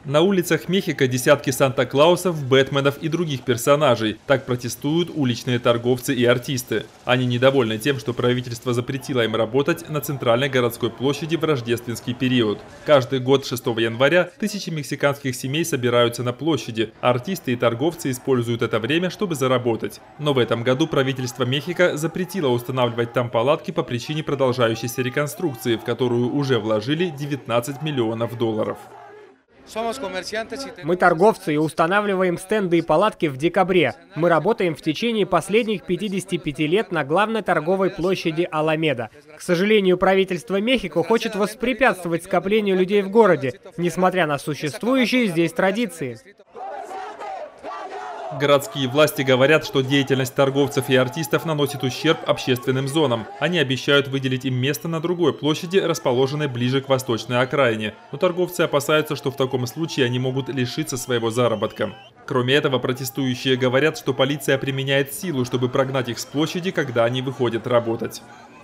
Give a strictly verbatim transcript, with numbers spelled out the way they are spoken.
На улицах Мехико десятки Санта-Клаусов, Бэтменов и других персонажей. Так протестуют уличные торговцы и артисты. Они недовольны тем, что правительство запретило им работать на центральной городской площади в рождественский период. Каждый год шестого января тысячи мексиканских семей собираются на площади, а артисты и торговцы используют это время, чтобы заработать. Но в этом году правительство Мехико запретило устанавливать там палатки по причине продолжающейся реконструкции, в которую уже вложили девятнадцать миллионов долларов. Мы торговцы и устанавливаем стенды и палатки в декабре. Мы работаем в течение последних пятидесяти пяти лет на главной торговой площади Аламеда. К сожалению, правительство Мехико хочет воспрепятствовать скоплению людей в городе, несмотря на существующие здесь традиции. Городские власти говорят, что деятельность торговцев и артистов наносит ущерб общественным зонам. Они обещают выделить им место на другой площади, расположенной ближе к восточной окраине. Но торговцы опасаются, что в таком случае они могут лишиться своего заработка. Кроме этого, протестующие говорят, что полиция применяет силу, чтобы прогнать их с площади, когда они выходят работать.